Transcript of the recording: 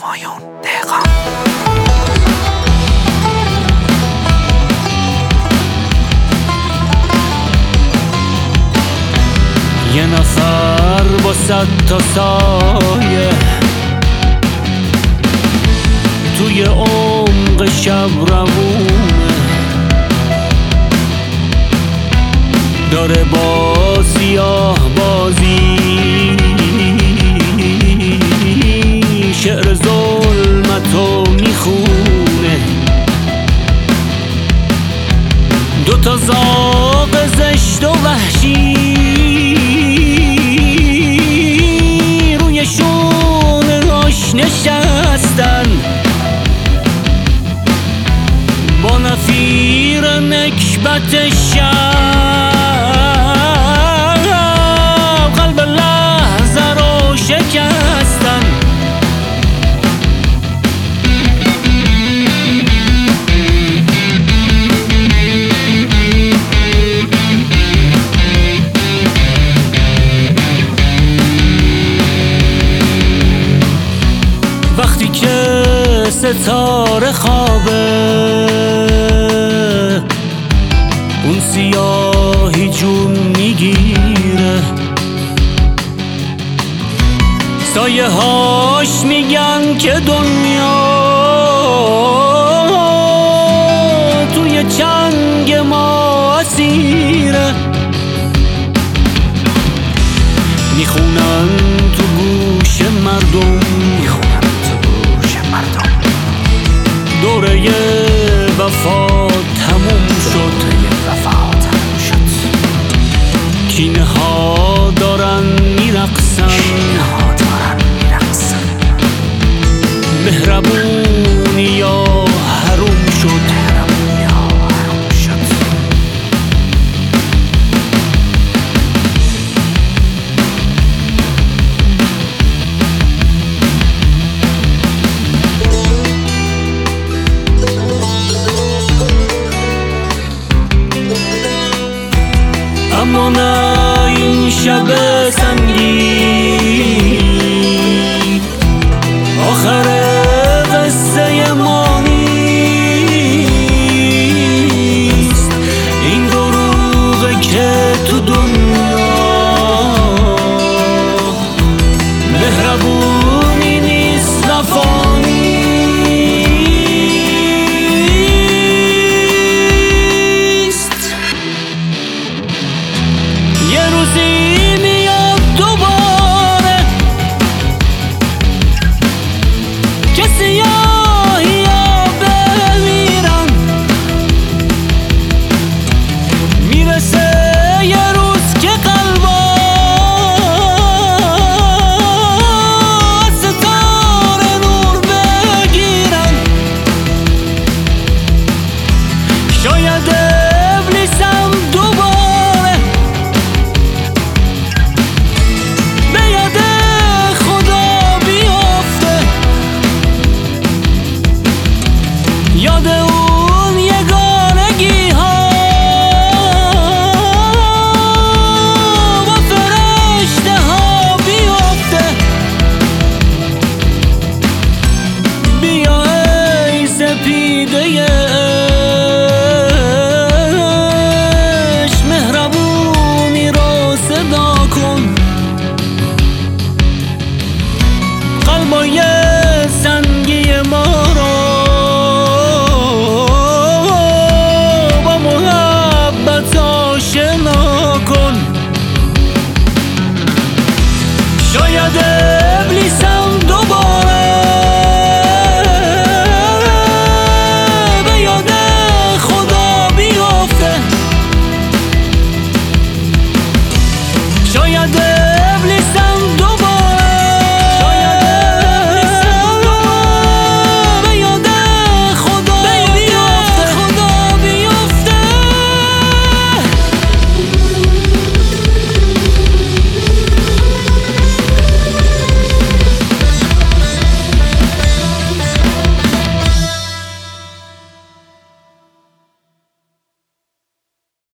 همایون دهقان. یه نفر با 100 تا سایه توی عمق شب روونه، داره با سیاه بازی شعر ظلمتو میخونه. 2 تا زاغ زشت و وحشی روی شونه‌هاش نشستن، با نفیر نکبت شب قلب لحظه رو شکستن. وقتی که ستاره خوابه اون سیاهی جون میگیره، سایه هاش میگن که دنیا توی چنگ ما اسیره. میخونن تو گوش مردم، دوره وفا تموم شد، کینه ها دارن میرقصن، مهربونی یا حروم شد. اما نه این شب سنگین آخر قصه ما نیست. این دروغه که تو دنیا مهربونی نیست، وفا نیست. یه روزی میاد دوباره که سیاهی ها بمیرن، میرسه یه روز که قلبا ستاره نور بگیرن. شاید ابلیسم دوباره به یاد خدا بیافته، یاد اون یگانگی ها با فرشته ها بیافته. بیا ای سپیده عشق، مهربونی رو صدا کن، قلبای سنگی ما رو با محبت آشنا کن. شاید